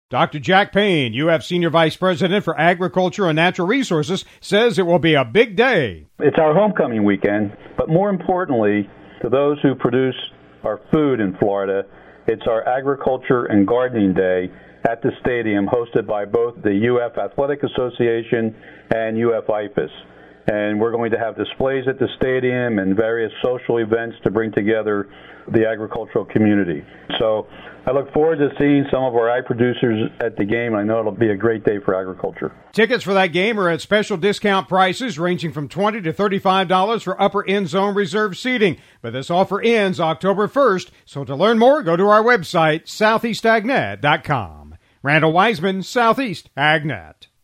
Dr. Jack Payne, UF Senior Vice President for Agriculture and Natural Resources, says it will be a big day. It's our homecoming weekend, but more importantly, to those who produce our food in Florida, it's our Agriculture and Gardening Day at the stadium, hosted by both the UF Athletic Association and UF IFAS. And we're going to have displays at the stadium and various social events to bring together the agricultural community. So I look forward to seeing some of our ag producers at the game. I know it'll be a great day for agriculture. Tickets for that game are at special discount prices ranging from $20 to $35 for upper end zone reserved seating. But this offer ends October 1st, so to learn more, go to our website, southeastagnet.com. Randall Wiseman, Southeast AgNet.